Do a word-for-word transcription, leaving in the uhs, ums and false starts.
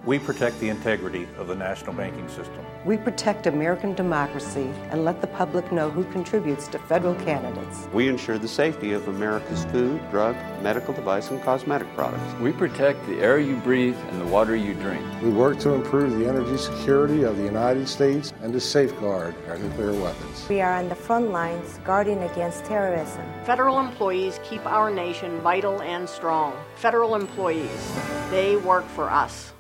We protect the integrity of the national banking system. We protect American democracy and let the public know who contributes to federal candidates. We ensure the safety of America's food, drug, medical device, and cosmetic products. We protect the air you breathe and the water you drink. We work to improve the energy security of the United States and to safeguard our nuclear weapons. We are on the front lines guarding against terrorism. Federal employees keep our nation vital and strong. Federal employees, they work for us.